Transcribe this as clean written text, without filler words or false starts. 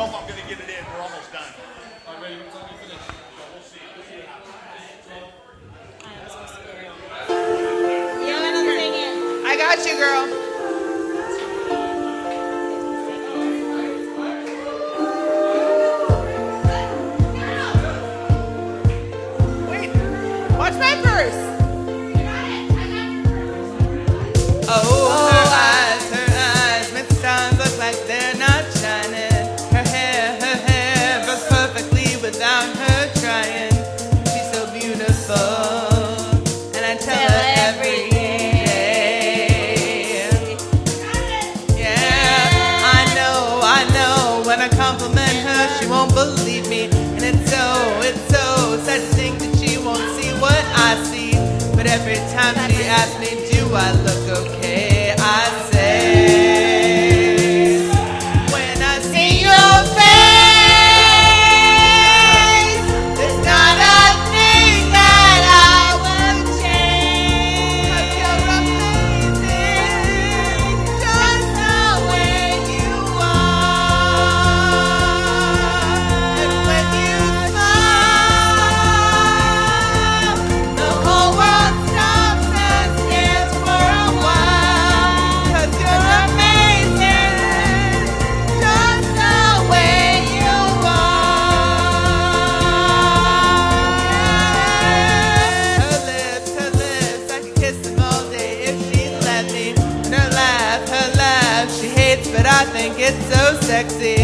hope I'm going to get it in. We're almost done. All right, ready? What time you finish? We'll see. We'll see what happens. I'm so scared. You don't gotta sing it. I got you, girl. Wait, watch my purse. Oh, her eyes make the stars look like they're not shining. Her hair goes perfectly without her trying. She's so beautiful, and I tell her every day. Yeah, I know. When I compliment her, she won't believe me, and it's so sad to think that she won't see what I see. But every time she asks me, do I look okay? I say, when I see your face, there's not a thing that I would change. 'Cause you're amazing, just the way you are. And when you smile, the whole world stops and stares for a while. 'Cause you're amazing, just the way you are. Her lips, I could kiss them all day if she'd let me. And her laugh, she hates, but I think it's so sexy.